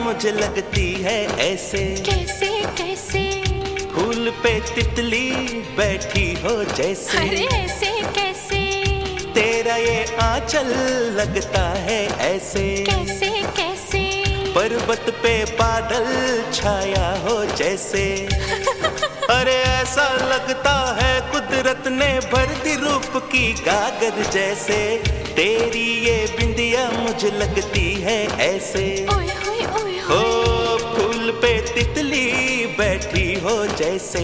मुझे लगती है ऐसे। कैसे कैसे? फूल पे तितली बैठी हो जैसे। अरे ऐसे कैसे? तेरा ये आंचल लगता है ऐसे। कैसे कैसे? पर्वत पे बादल छाया हो जैसे। अरे ऐसा लगता है कुदरत ने भर दी रूप की गागर जैसे। तेरी ये बिंदिया मुझे लगती है ऐसे। ओए होए ओए हो होए। फूल पे तितली बैठी हो जैसे।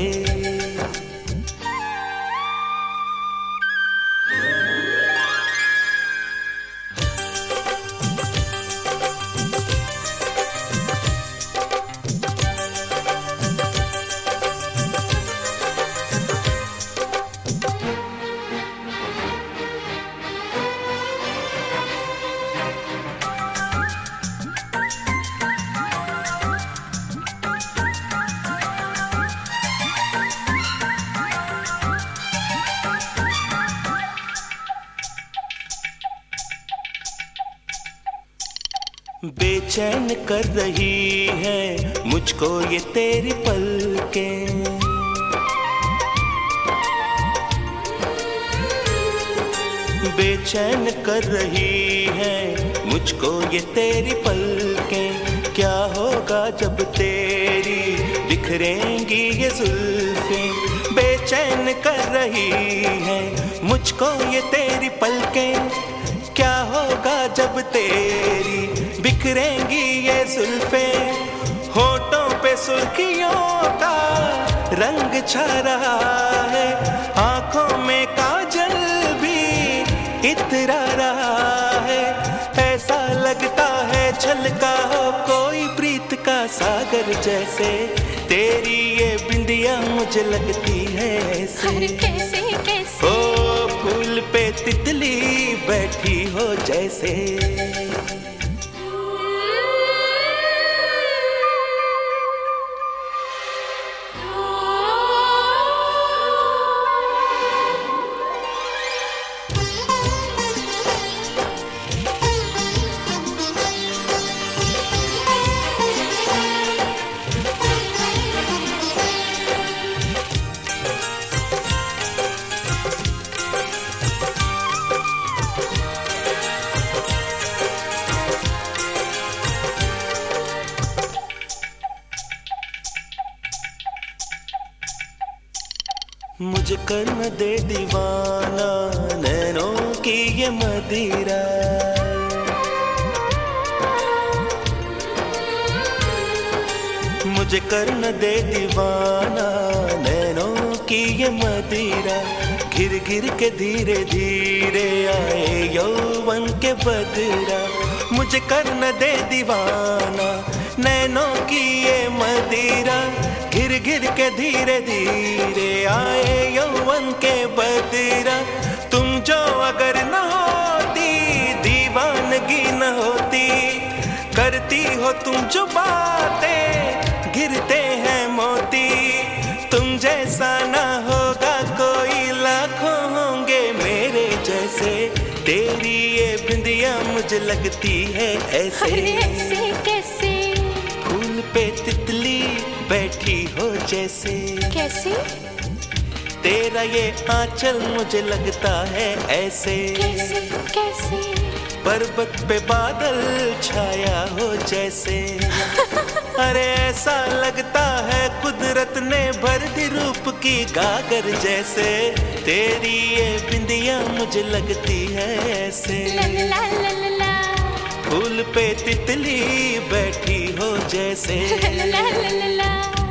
बेचैन कर रही है मुझको ये तेरी पलकें। बेचैन कर रही है मुझको ये तेरी पलकें। क्या होगा जब तेरी बिखरेंगी ये जुल्फें। बेचैन कर रही है मुझको ये तेरी पलकें। क्या होगा जब तेरी बिखरेंगी ये जुल्फें। होठों पे सुर्खियों का रंग छा रहा है। आंखों में काजल भी इतरा रहा है। ऐसा लगता है छलका हो कोई प्रीत का सागर जैसे। तेरी ये बिंदिया मुझे लगती है ऐसे। अरे कैसे कैसे? ओ फूल पे तितली बैठी हो जैसे। मुझे कर न दे दीवाना नैनों की ये मदिरा। मुझे कर न दे दीवाना नैनों की ये मदिरा। घिर घिर के धीरे धीरे आए यौवन के बदरा। मुझे कर न दे दीवाना नैनों की ये मदिरा। घिर घिर के धीरे धीरे आए यौवन के बदरा। तुम जो अगर न होती दीवानगी न होती। करती हो तुम जो बातें गिरते हैं मोती। तुम जैसा ना होगा कोई लाखों होंगे मेरे जैसे। तेरी ये बिंदिया मुझे लगती है ऐसे। अरे ऐसे कैसे? फूल पे तितली बैठी हो जैसे। कैसे? तेरा ये आंचल मुझे लगता है ऐसे। कैसे कैसे? पर्वत पे बादल छाया हो जैसे। अरे ऐसा लगता है कुदरत ने भर दी रूप की गागर जैसे। तेरी ये बिंदिया मुझे लगती है ऐसे। ला ला ला ला ला। फूल पे तितली बैठी हो जैसे। ला ला ला ला ला।